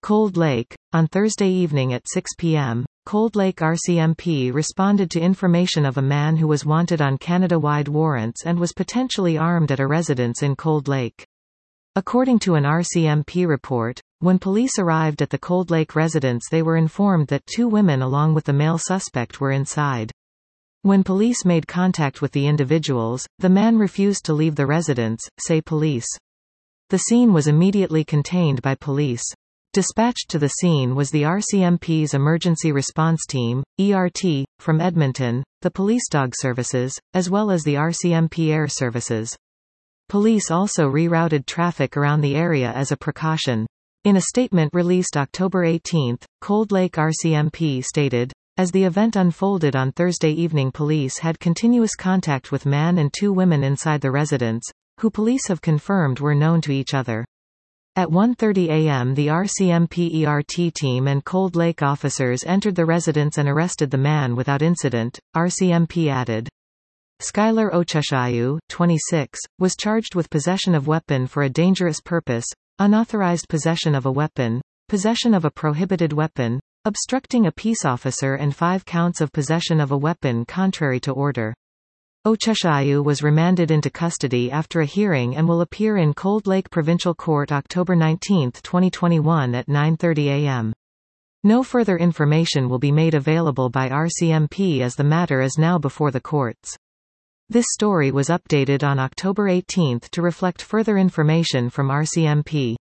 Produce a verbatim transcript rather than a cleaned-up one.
Cold Lake. On Thursday evening at six p m, Cold Lake R C M P responded to information of a man who was wanted on Canada-wide warrants and was potentially armed at a residence in Cold Lake. According to an R C M P report, when police arrived at the Cold Lake residence they were informed that two women along with the male suspect were inside. When police made contact with the individuals, the man refused to leave the residence, say police. The scene was immediately contained by police. Dispatched to the scene was the R C M P's Emergency Response Team, E R T, from Edmonton, the Police Dog Services, as well as the R C M P Air Services. Police also rerouted traffic around the area as a precaution. In a statement released October eighteenth, Cold Lake R C M P stated, "As the event unfolded on Thursday evening, police had continuous contact with man and two women inside the residence, who police have confirmed were known to each other." At one thirty a m the R C M P E R T team and Cold Lake officers entered the residence and arrested the man without incident, R C M P added. Skylar Ocheshayu, twenty-six, was charged with possession of weapon for a dangerous purpose, unauthorized possession of a weapon, possession of a prohibited weapon, obstructing a peace officer and five counts of possession of a weapon contrary to order. Ocheshayu was remanded into custody after a hearing and will appear in Cold Lake Provincial Court October nineteenth twenty twenty-one at nine thirty a m No further information will be made available by R C M P as the matter is now before the courts. This story was updated on October eighteenth to reflect further information from R C M P.